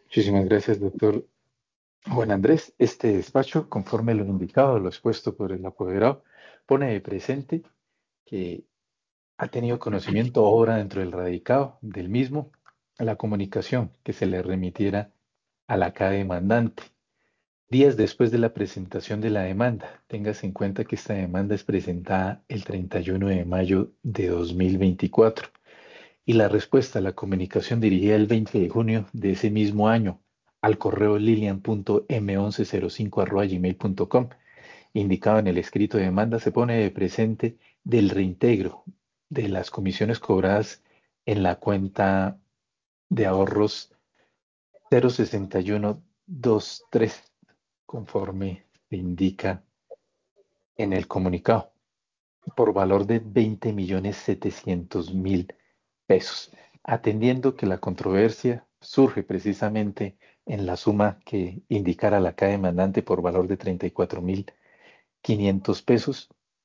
Muchísimas gracias, doctor Juan Andrés. Este despacho, conforme lo indicado, lo expuesto por el apoderado, pone de presente que ha tenido conocimiento obra dentro del radicado del mismo la comunicación que se le remitiera a la CAE demandante. Días después de la presentación de la demanda, téngase en cuenta que esta demanda es presentada el 31 de mayo de 2024 y la respuesta a la comunicación dirigida el 20 de junio de ese mismo año al correo lilian.m1105@gmail.com, indicado en el escrito de demanda, se pone de presente del reintegro de las comisiones cobradas en la cuenta de ahorros 06123, conforme se indica en el comunicado, por valor de 20.700.000 pesos, atendiendo que la controversia surge precisamente en la suma que indicara la CAE demandante por valor de 34.500 pesos.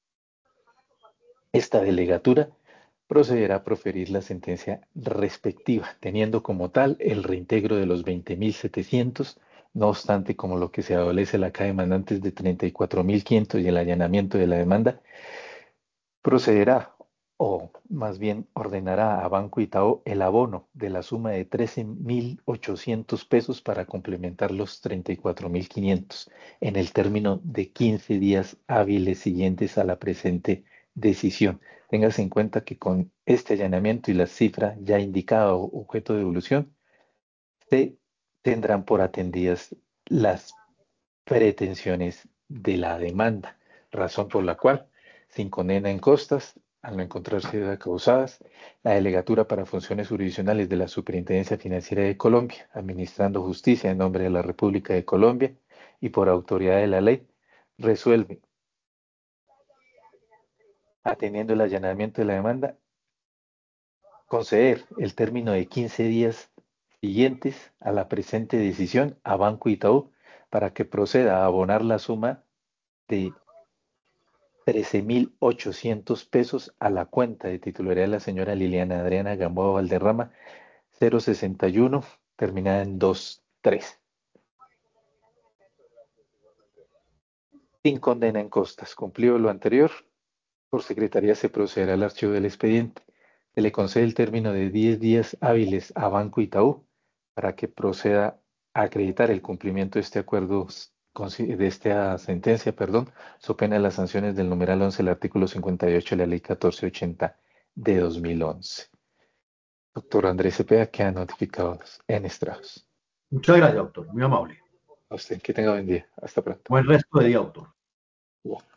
Esta delegatura procederá a proferir la sentencia respectiva, teniendo como tal el reintegro de los 20.700. No obstante, como lo que se adolece la CAE demandante es de 34.500 y el allanamiento de la demanda, procederá, o más bien ordenará a Banco Itaú el abono de la suma de 13.800 pesos para complementar los 34.500 en el término de 15 días hábiles siguientes a la presente decisión. Téngase en cuenta que con este allanamiento y la cifra ya indicada o objeto de devolución, se tendrán por atendidas las pretensiones de la demanda, razón por la cual, sin condena en costas, al no encontrarse causadas, la Delegatura para Funciones Jurisdiccionales de la Superintendencia Financiera de Colombia, administrando justicia en nombre de la República de Colombia y por autoridad de la ley, resuelve, atendiendo el allanamiento de la demanda, conceder el término de 15 días siguientes a la presente decisión a Banco Itaú para que proceda a abonar la suma de 13.800 pesos a la cuenta de titularidad de la señora Liliana Adriana Gamboa Valderrama, 061, terminada en 23. Sin condena en costas. Cumplido lo anterior, por secretaría se procederá al archivo del expediente. Se le concede el término de 10 días hábiles a Banco Itaú para que proceda a acreditar el cumplimiento de este acuerdo, de esta sentencia, perdón, so pena de las sanciones del numeral 11 del artículo 58 de la ley 1480 de 2011. Doctor Andrés Cepeda queda notificado en estrados. Muchas gracias, doctor. Muy amable. A usted, que tenga buen día. Hasta pronto. Buen resto de día, doctor. Wow.